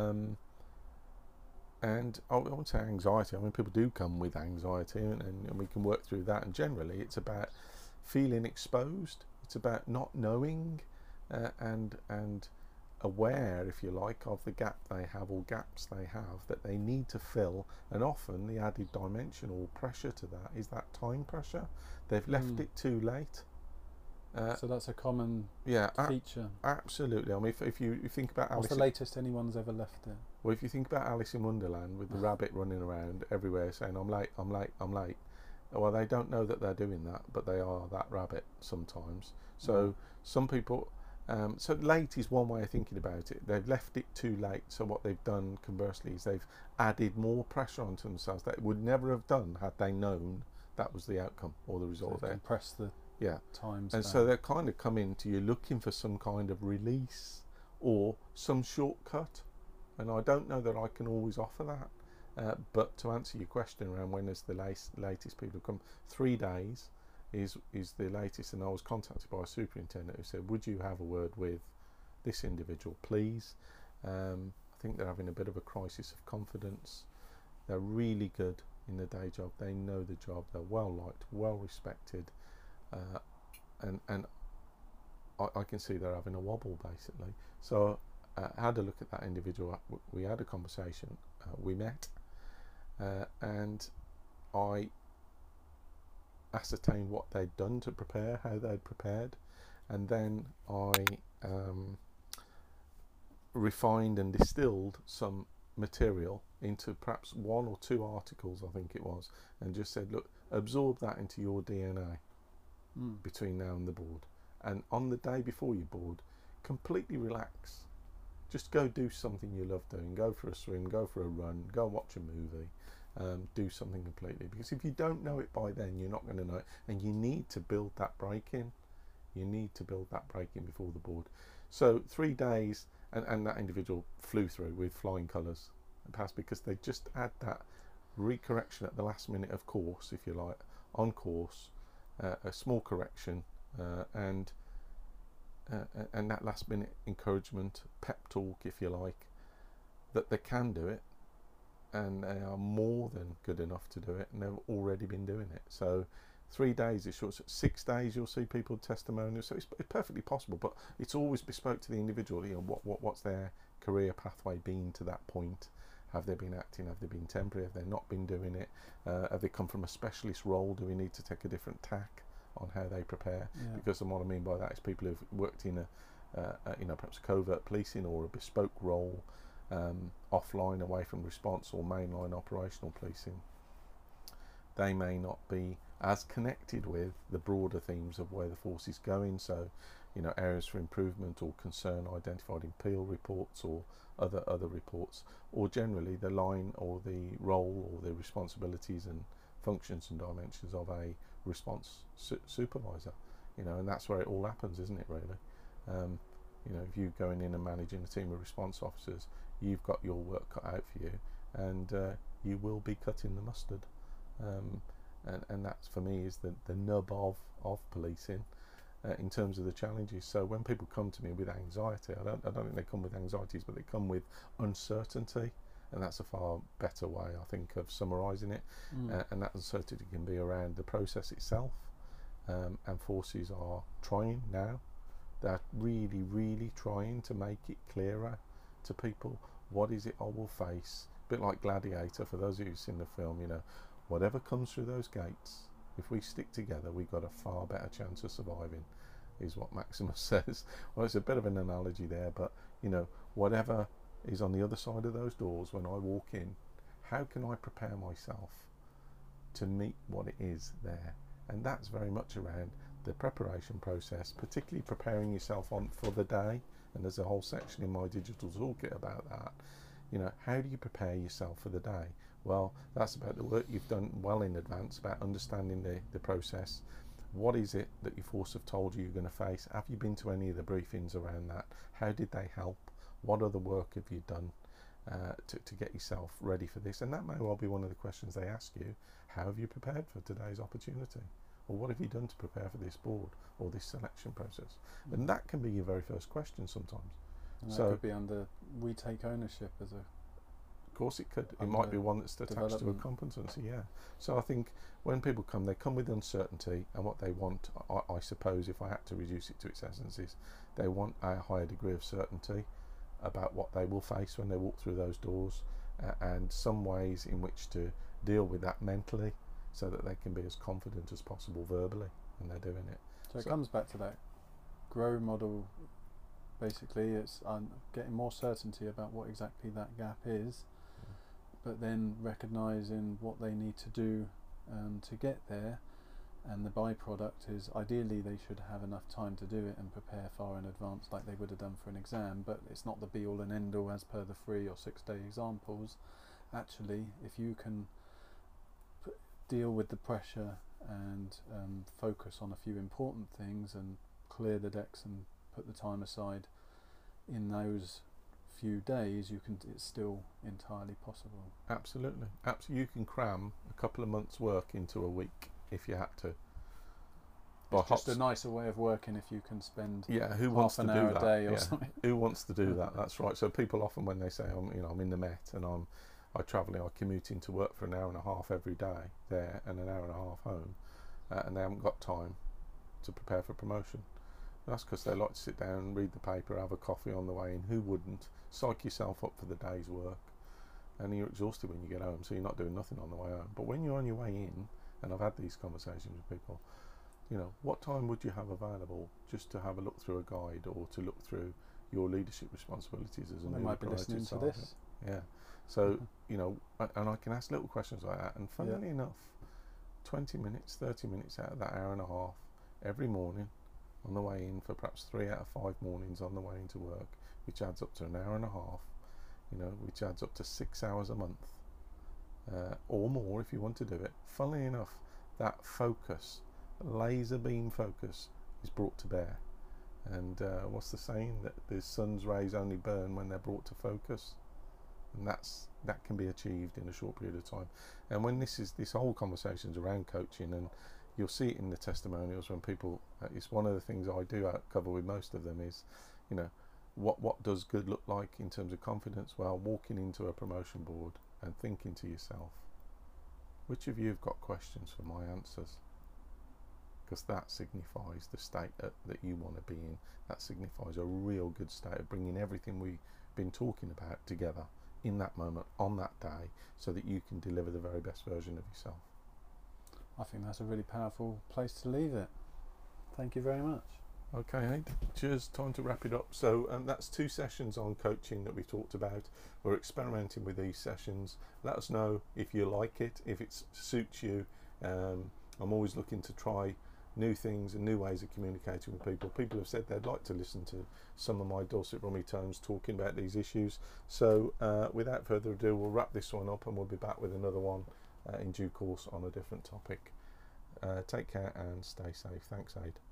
And I won't say anxiety. I mean, people do come with anxiety, and we can work through that. And generally, it's about feeling exposed. It's about not knowing and aware, if you like, of the gap they have or gaps they have that they need to fill. And often the added dimension or pressure to that is that time pressure. They've left it too late. So that's a common feature. Absolutely. I mean, if you think about What's the latest anyone's ever left there? Well, if you think about Alice in Wonderland with the rabbit running around everywhere saying, I'm late, I'm late, I'm late. Well, they don't know that they're doing that, but they are that rabbit sometimes. So some people, so late is one way of thinking about it. They've left it too late. So what they've done conversely is they've added more pressure onto themselves that they would never have done had they known that was the outcome or the result there. Compress the times and down. so they're kind of coming to you looking for some kind of release or some shortcut, and I don't know that I can always offer that, but to answer your question around when is the latest people come, 3 days is the latest. And I was contacted by a superintendent who said, would you have a word with this individual please? I think they're having a bit of a crisis of confidence. They're really good in the day job, they know the job, they're well liked, well respected, and I can see they're having a wobble basically. So I had a look at that individual. We had a conversation, we met, and I ascertained what they'd done to prepare, how they'd prepared, and then I refined and distilled some material into perhaps 1 or 2 articles, I think it was, and just said, look, absorb that into your DNA between now and the board, and on the day before your board, completely relax, just go do something you love doing, go for a swim, go for a run, go watch a movie, do something completely, because if you don't know it by then, you're not going to know it, and you need to build that break in. You need to build that break in before the board. So 3 days, and that individual flew through with flying colours and passed, because they just had that recorrection at the last minute of course, if you like, on course, a small correction, and that last minute encouragement, pep talk, if you like, that they can do it, and they are more than good enough to do it, and they've already been doing it. So 3 days is short. So 6 days you'll see people testimonials. So it's perfectly possible, but it's always bespoke to the individual. You know, what's their career pathway been to that point? Have they been acting? Have they been temporary? Have they not been doing it? Have they come from a specialist role? Do we need to take a different tack on how they prepare? Because what I mean by that is people who've worked in perhaps covert policing or a bespoke role, offline, away from response, or mainline operational policing. They may not be as connected with the broader themes of where the force is going. So, areas for improvement or concern identified in Peel reports or other reports, or generally the line or the role or the responsibilities and functions and dimensions of a response supervisor. And that's where it all happens, isn't it, really? If you're going in and managing a team of response officers, you've got your work cut out for you, and you will be cutting the mustard. And that, for me, is the nub of policing in terms of the challenges. So when people come to me with anxiety, I don't think they come with anxieties, but they come with uncertainty, and that's a far better way, I think, of summarising it. And that uncertainty can be around the process itself, and forces are trying now. They're really, really trying to make it clearer to people. What is it I will face? A bit like Gladiator, for those of you who've seen the film, whatever comes through those gates, if we stick together, we've got a far better chance of surviving, is what Maximus says. Well, it's a bit of an analogy there, but whatever is on the other side of those doors when I walk in, how can I prepare myself to meet what it is there? And that's very much around the preparation process, particularly preparing yourself for the day. And there's a whole section in my digital toolkit about that. How do you prepare yourself for the day? Well, that's about the work you've done well in advance, about understanding the process. What is it that your force have told you you're going to face? Have you been to any of the briefings around that? How did they help? What other work have you done to get yourself ready for this? And that may well be one of the questions they ask you. How have you prepared for today's opportunity? Or what have you done to prepare for this board or this selection process? And that can be your very first question sometimes. And that could be under, we take ownership as a... Of course it could. It might be one that's attached to a competency, yeah. So I think when people come, they come with uncertainty, and what they want, I suppose, if I had to reduce it to its essence, is they want a higher degree of certainty about what they will face when they walk through those doors, and some ways in which to deal with that mentally, so that they can be as confident as possible verbally when they're doing it. So it comes back to that GROW model. Basically, it's getting more certainty about what exactly that gap is, but then recognising what they need to do to get there, and the byproduct is ideally they should have enough time to do it and prepare far in advance like they would have done for an exam, but it's not the be all and end all as per the 3 or 6 day examples. Actually, if you can deal with the pressure and focus on a few important things and clear the decks and put the time aside in those few days, it's still entirely possible. Absolutely. You can cram a couple of months' work into a week if you had to. It's just a nicer way of working if you can spend who wants half to an do hour that? a day or something. Who wants to do that? That's right. So people often, when they say I'm in the Met and I commute into work for an hour and a half every day there and an hour and a half home, and they haven't got time to prepare for promotion. That's because they like to sit down, read the paper, have a coffee on the way in. Who wouldn't? Psych yourself up for the day's work, and you're exhausted when you get home, so you're not doing nothing on the way home. But when you're on your way in, and I've had these conversations with people, what time would you have available just to have a look through a guide or to look through your leadership responsibilities as a They might be listening to this. Yeah. So, and I can ask little questions like that, and funnily enough, 20 minutes, 30 minutes out of that hour and a half every morning on the way in, for perhaps 3 out of 5 mornings on the way into work, which adds up to an hour and a half, which adds up to 6 hours a month, or more if you want to do it. Funnily enough, that focus, laser beam focus, is brought to bear. And what's the saying? That the sun's rays only burn when they're brought to focus. And that can be achieved in a short period of time. And when this whole conversation's around coaching, and you'll see it in the testimonials when people, it's one of the things I do cover with most of them is, what does good look like in terms of confidence? Well, walking into a promotion board and thinking to yourself, which of you have got questions for my answers? Because that signifies the state that you want to be in. That signifies a real good state of bringing everything we've been talking about together in that moment, on that day, so that you can deliver the very best version of yourself. I think that's a really powerful place to leave it. Thank you very much. Okay, Aid. Cheers. Time to wrap it up. So that's 2 sessions on coaching that we've talked about. We're experimenting with these sessions. Let us know if you like it, if it suits you, I'm always looking to try new things and new ways of communicating with people. People have said they'd like to listen to some of my dulcet rummy tones talking about these issues. So without further ado, we'll wrap this one up and we'll be back with another one in due course on a different topic. Take care and stay safe. Thanks, Aid.